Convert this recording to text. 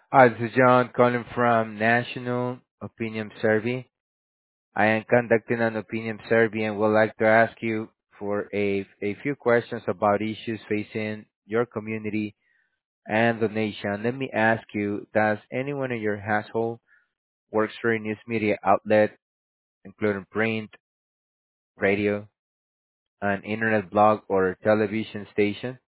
Hi, this is John calling from National Opinion Survey. I am conducting an opinion survey and would like to ask you for a few questions about issues facing your community and the nation. Let me ask you, does anyone in your household works for a news media outlet, including print, radio, an internet blog, or television station?